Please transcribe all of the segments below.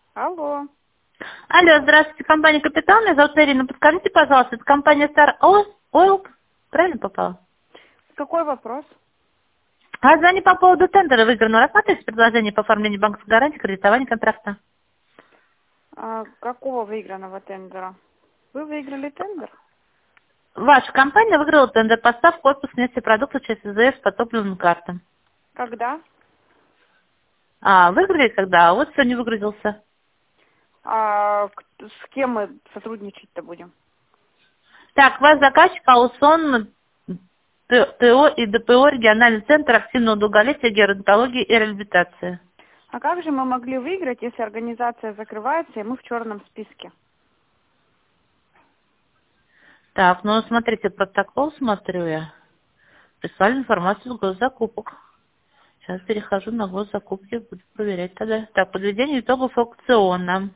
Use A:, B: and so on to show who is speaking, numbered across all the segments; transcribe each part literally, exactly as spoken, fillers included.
A: Алло.
B: Алло, здравствуйте, компания «Капитал». Меня зовут Ирина. Подскажите, пожалуйста, это компания Star Oil? Правильно попала?
A: Какой вопрос?
B: А звони по поводу тендера выигранного. Рассматриваете предложение по оформлению банковской гарантии, кредитования контракта?
A: А, какого выигранного тендера? Вы выиграли тендер?
B: Ваша компания выиграла тендер поставку отпуск нефтепродуктов через ИЗС по топливным картам.
A: Когда?
B: А, выиграли когда? А вот сегодня выгрузился.
A: А к- с кем мы сотрудничать-то будем?
B: Так, ваш заказчик Аусон ТО и ДПО региональный центр активного долголетия, геронтологии и реабилитации.
A: А как же мы могли выиграть, если организация закрывается и мы в черном списке?
B: Так, ну смотрите, протокол смотрю я. Прислали информацию с госзакупок. Сейчас перехожу на госзакупки, буду проверять тогда. Так, подведение итогов аукциона.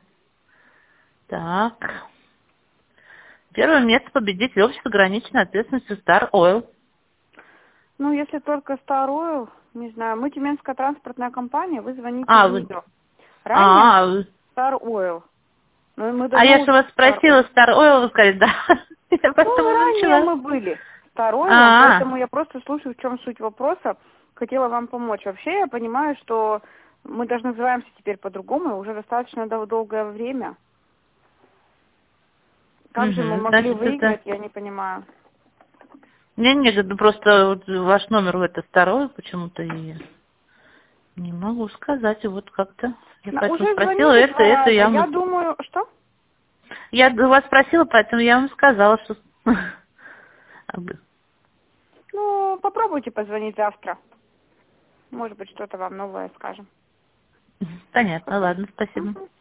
B: Так. Первое место победитель общества ограниченной ответственностью Star Oil.
A: Ну, если только Star Oil, не знаю, мы Тюменская транспортная компания, вы звоните в
B: А, вы...
A: нее. Ранее
B: А, вы...
A: Star Oil. Но мы
B: а
A: давно
B: я же
A: уже
B: вас
A: Star Oil.
B: спросила, Star Oil, вы сказали, да. Я
A: Ну,
B: поэтому
A: ранее
B: начала.
A: мы были Star Oil,
B: А,
A: поэтому я просто слушаю, в чем суть вопроса. Хотела вам помочь. Вообще, я понимаю, что мы даже называемся теперь по-другому, уже достаточно дол- долгое время. Как же мы
B: угу,
A: могли
B: значит, это...
A: выиграть, я не понимаю.
B: Не, нет, это просто вот ваш номер в это второй почему-то и не могу сказать. И вот как-то я
A: На-
B: поэтому
A: Уже
B: спросила,
A: звонили
B: это,
A: два
B: это
A: раза.
B: я...
A: Я
B: вам-
A: думаю, что?
B: Я у вас спросила, поэтому я вам сказала, что...
A: Ну, попробуйте позвонить завтра. Может быть, что-то вам новое скажем.
B: Понятно, ладно, спасибо.
A: Мгм.